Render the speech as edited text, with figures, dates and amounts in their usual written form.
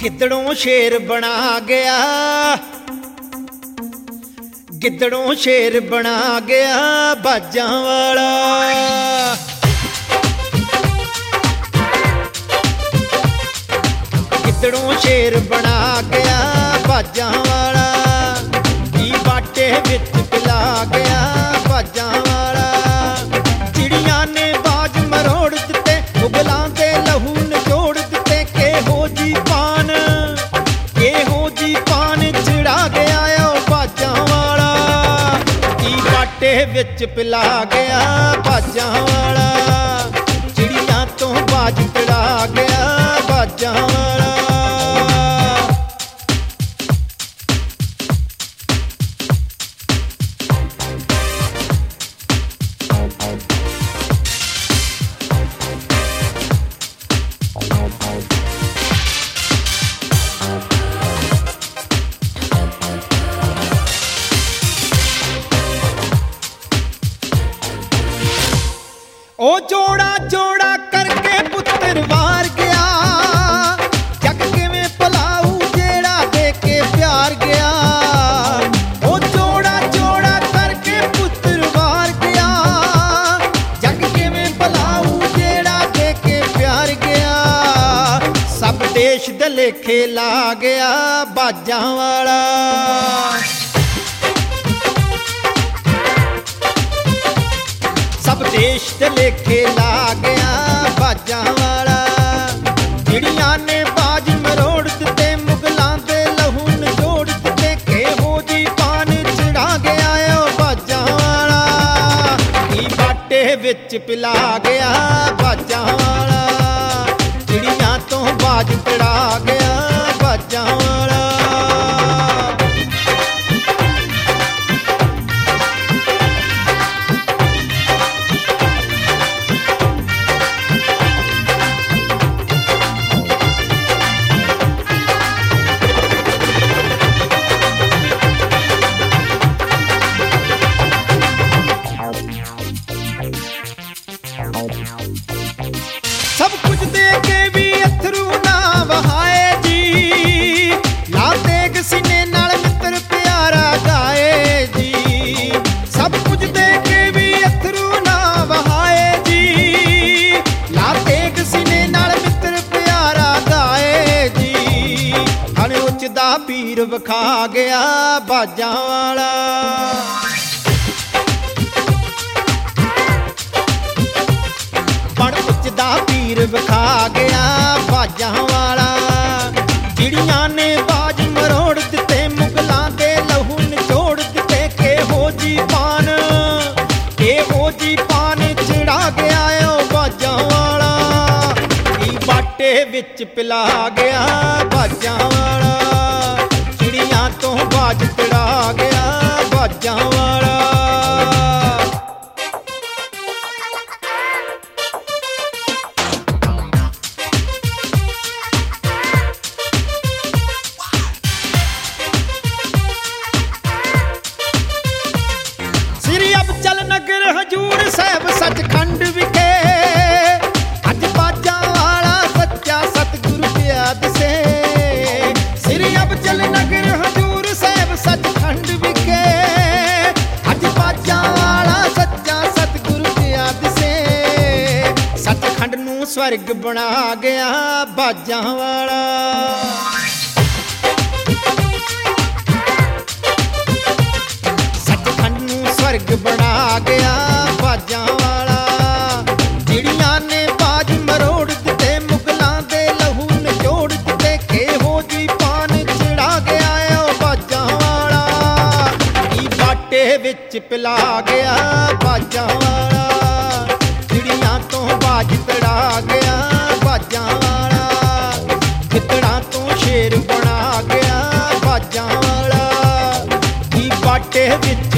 ਗਿੱਦੜੋਂ ਸ਼ੇਰ ਬਣਾ ਗਿਆ, ਗਿੱਦੜੋਂ ਸ਼ੇਰ ਬਣਾ ਗਿਆ ਬਾਜਾਂ ਵਾਲਾ। ਗਿੱਦੜੋਂ ਸ਼ੇਰ ਬਣਾ ਗਿਆ ਬਾਜਾਂ ਵਾਲਾ, ਕੀ ਬਾਟੇ ਵਿੱਚ ਪਿਲਾ ਗਿਆ ਬਾਜਾਂ ਵਾਲਾ। ਚਿੜੀਆਂ ਨੇ ਬਾਜ ਮਰੋੜ ਦਿੱਤੇ, ਮੁਗਲਾਂ ਦੇ ਲਹੂ ਨਿਚੋੜ ਦਿੱਤੇ। ਕਿਹੋ ਜੀ ਪਾਨ, ਕਿਹੋ ਜੀ ਪਾਨ ਚਿੜਾ ਗਿਆ ਓ ਬਾਜਾਂ ਵਾਲਾ, ਕੀ ਬਾਟੇ ਵਿੱਚ ਪਿਲਾ ਗਿਆ ਬਾਜਾਂ ਵਾਲਾ। ਚਿੜੀਆਂ ਤੋਂ ਬਾਜ ਚੜਾ ਗਿਆ ਬਾਜਾਂ ਵਾਲਾ। ਉਹ ਜੋੜਾ ਜੋੜਾ ਕਰਕੇ ਪੁੱਤਰ ਵਾਰ ਗਿਆ, ਜੱਗ ਕਿਵੇਂ ਭੁਲਾਊ ਜਿਹੜਾ ਦੇ ਕੇ ਪਿਆਰ ਗਿਆ। ਉਹ ਜੋੜਾ ਜੋੜਾ ਕਰਕੇ ਪੁੱਤਰ ਵਾਰ ਗਿਆ, ਜੱਗ ਕਿਵੇਂ ਭੁਲਾਊ ਜਿਹੜਾ ਦੇ ਕੇ ਪਿਆਰ ਗਿਆ। ਸਭ ਦੇਸ਼ ਦੇ ਲੇਖੇ ਲਾ ਗਿਆ ਬਾਜਾਂ ਵਾਲਾ। ਸਭ ਦੇਸ਼ ਦੇ ਲੇਖੇ ਲਾ ਗਿਆ ਬਾਜਾਂ ਵਾਲਾ। ਚਿੜੀਆਂ ਨੇ ਬਾਜ ਮਰੋੜ ਦਿੱਤੇ, ਮੁਗਲਾਂ ਦੇ ਲਹੂ ਨਿਚੋੜ ਦਿੱਤੇ। ਕਿਹੋ ਜੀ ਪਾਨ ਚੜਾ ਗਿਆ ਓ ਬਾਜਾਂ ਵਾਲਾ, ਕੀ ਬਾਟੇ ਵਿੱਚ ਪਿਲਾ ਗਿਆ ਬਾਜਾਂ ਵਾਲਾ। ਚਿੜੀਆਂ ਤੋਂ ਬਾਜ ਚੜਾ ਗਿਆ ਬਾਜਾਂ ਵਾਲਾ। ਸਭ ਕੁਝ ਦੇ ਕੇ ਵੀ ਅਥਰੂ ਨਾ ਵਹਾਏ ਜੀ, ਲਾ ਤੇਗ ਸੀਨੇ ਨਾਲ ਮਿੱਤਰ ਪਿਆਰਾ ਗਾਏ ਜੀ। ਸਭ ਕੁਝ ਦੇ ਕੇ ਵੀ ਅਥਰੂ ਨਾ ਵਹਾਏ ਜੀ, ਲਾ ਤੇਗ ਸੀਨੇ ਨਾਲ ਮਿੱਤਰ ਪਿਆਰਾ ਗਾਏ ਜੀ। ਹਣ ਉੱਚ ਦਾ ਪੀਰ ਵਿਖਾ ਗਿਆ ਬਾਜਾਂ ਵਾਲਾ। ਦਾ ਪੀਰ ਵਿਖਾ ਗਿਆ ਬਾਜਾਂ ਵਾਲਾ। ਚਿੜੀਆਂ ਨੇ ਬਾਜ ਮਰੋੜ ਦਿੱਤੇ, ਮੁਗਲਾਂ ਦੇ ਲਹੂ ਨਿਚੋੜ ਦਿੱਤੇ। ਕਿਹੋ ਜੀ ਪਾਨ, ਕਿਹੋ ਜੀ ਪਾਨ ਚੜਾ ਗਿਆ ਓ ਬਾਜਾਂ ਵਾਲਾ, ਕੀ ਬਾਟੇ ਵਿੱਚ ਪਿਲਾ ਗਿਆ ਬਾਜਾਂ ਵਾਲਾ। ਚਿੜੀਆਂ ਤੋਂ ਬਾਜ ਚੜਾ ਗਿਆ ਬਾਜਾਂ ਵਾਲਾ। ਨਗਰ ਹਜੂਰ ਸਾਹਿਬ ਸੱਚਖੰਡ ਵਿਖੇ ਅੱਜ ਬਾਜਾਂ ਵਾਲਾ ਸੱਚਾ ਸਤਿਗੁਰੂ ਪਿਆ ਦਿਸੇ। ਸ੍ਰੀ ਅਬਚਲ ਨਗਰ ਹਜੂਰ ਸਾਹਿਬ ਸੱਚਖੰਡ ਵਿਖੇ ਅੱਜ ਬਾਜਾਂ ਵਾਲਾ ਸੱਚਾ ਸਤਿਗੁਰੂ ਪਿਆ ਦਿਸੇ। ਸੱਚਖੰਡ ਨੂੰ ਸਵਰਗ ਬਣਾ ਗਿਆ ਬਾਜਾਂ ਵਾਲਾ। ਸਵਰਗ ਬਣਾ ਗਿਆ ਬਾਜਾਂ ਵਾਲਾ। ਚਿੜੀਆਂ ਨੇ ਬਾਜ ਮਰੋੜ ਦਿੱਤੇ, ਮੁਗਲਾਂ ਦੇ ਲਹੂ ਨਿਚੋੜ ਦਿੱਤੇ। ਕਿਹੋ ਜੀ ਪਾਨ ਚੜਾ ਗਿਆ ਓ ਬਾਜਾਂ ਵਾਲਾ, ਕੀ ਬਾਟੇ ਵਿੱਚ ਪਿਲਾ ਗਿਆ ਬਾਜਾਂ ਵਾਲਾ। ਚਿੜੀਆਂ ਤੋਂ ਬਾਜ ਚੜਾ ਗਿਆ ਬਾਜਾਂ ਵਾਲਾ। ਗਿੱਦੜਾਂ ਤੋਂ ਸ਼ੇਰ ਬਣਾ ਗਿਆ ਬਾਜਾਂ ਵਾਲਾ, ਕੀ ਬਾਟੇ ਵਿੱਚ